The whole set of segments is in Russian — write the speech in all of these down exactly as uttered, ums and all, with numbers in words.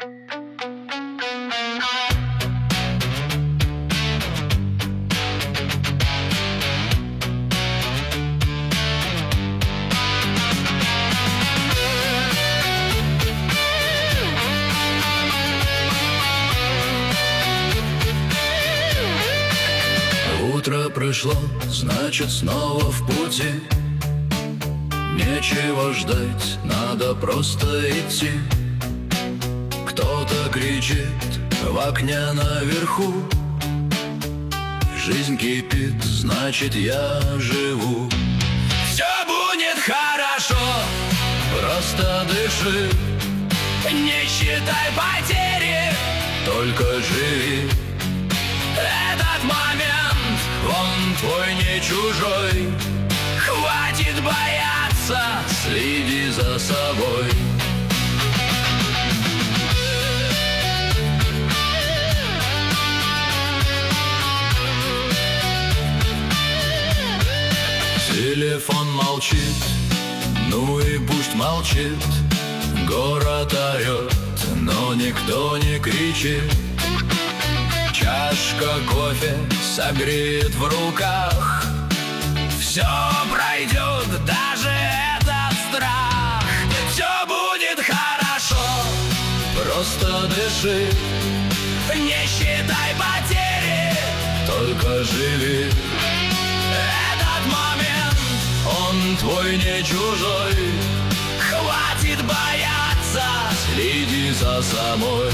Утро пришло, значит снова в пути. Нечего ждать, надо просто идти. Кто-то кричит в окне наверху. Жизнь кипит, значит я живу. Все будет хорошо, просто дыши. Не считай потери, только живи. Этот момент, он твой, не чужой. Хватит бояться, следи за собой. Телефон молчит, ну и пусть молчит. Город орет, но никто не кричит. Чашка кофе согреет в руках. Все пройдет, даже этот страх. Все будет хорошо, просто дыши. Не считай потери, только живи. Этот момент, он твой, не чужой. Хватит бояться, следи за собой.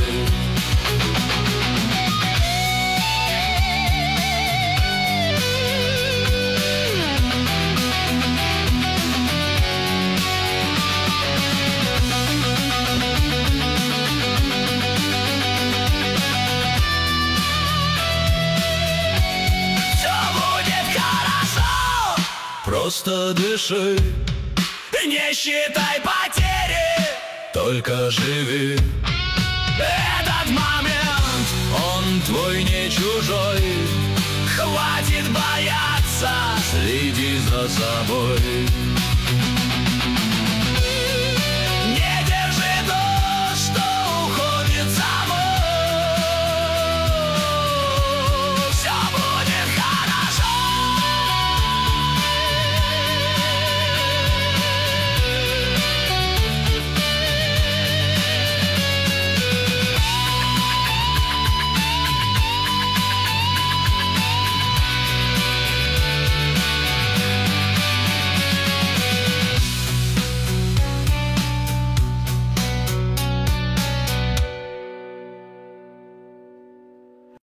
Просто дыши, не считай потери, только живи. Этот момент, он твой, не чужой. Хватит бояться, следи за собой.